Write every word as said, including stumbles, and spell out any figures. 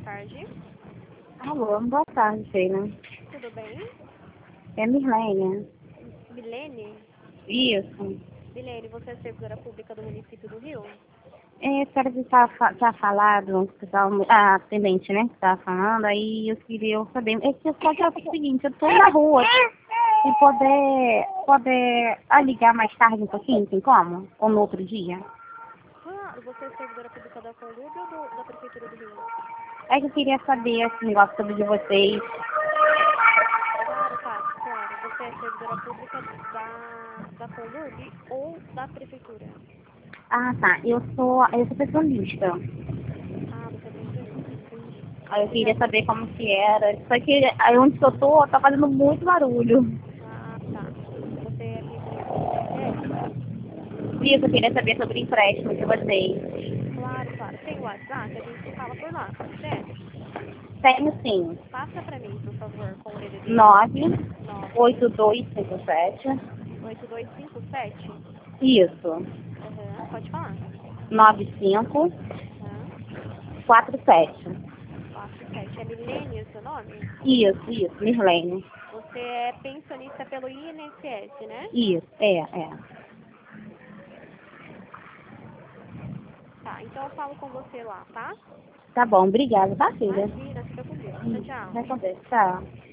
tarde. Alô, boa tarde, Sheila. Tudo bem? É Mirlênia. Milene? Isso. Milene, você é servidora pública do município do Rio? É, espero que tá, tá falado, que tá, a atendente, né, que tá falando, aí eu queria saber, é que só que é o seguinte, eu tô na rua, se poder, poder ah, ligar mais tarde um pouquinho, tem como? Ou no outro dia? Claro, você é servidora pública da Conlub ou do- da Prefeitura do Rio? É que eu queria saber esse negócio sobre de vocês. Claro, tá, claro. Você é servidora pública da, da Conlub ou da Prefeitura? Ah, tá, eu sou, eu sou pensionista. Ah, você é pensionista, entendi. Aí eu Você já... queria saber como que era, só que aí onde eu tô, tá fazendo muito barulho. Ah, tá. Você é pensionista do I N S S? Isso, eu queria saber sobre o empréstimo de vocês. Claro, claro. Tem o WhatsApp? A gente se fala por lá, pode ser? Tenho sim. Passa pra mim, por favor, com o D D D nove nove oito dois cinco sete. oito dois cinco sete. Isso. Aham, pode falar. nove cinco Aham, quatro sete. quatro sete. É Milene o seu nome? Isso, isso, Mirlene. Você é pensionista pelo I N S S, né? Isso, é, é. Tá, então eu falo com você lá, tá? Tá bom, obrigada, tá, filha? Imagina, fica com Deus. Tchau, tchau. Vai com Deus, tchau.